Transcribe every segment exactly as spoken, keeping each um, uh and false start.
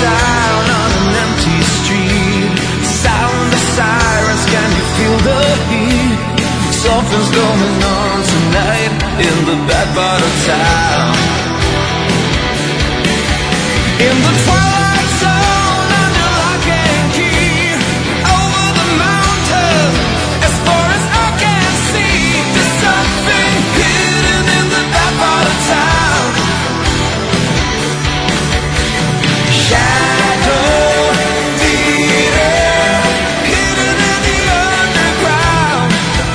town on an empty street. Sound of sirens, can you feel the heat? Something's going on tonight in the back part of town. In the twilight zone, under lock and key, over the mountains, as far as I can see, there's something hidden in the back part of town. Shadow, theater, hidden in the underground,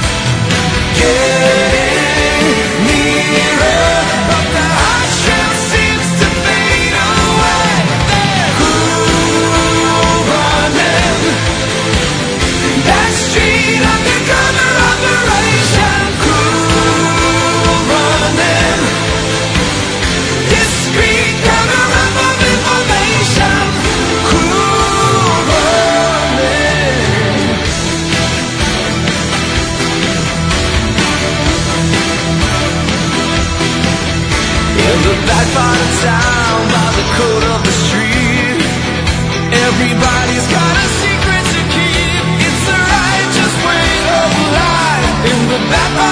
getting nearer, but the hush seems to fade away. Cool running, that street undercover operation. Cool running, discreet cover-up of information. Cool running. In the back part of town, by the code of the street, everybody's got a secret to keep. It's the righteous way of life. In the back part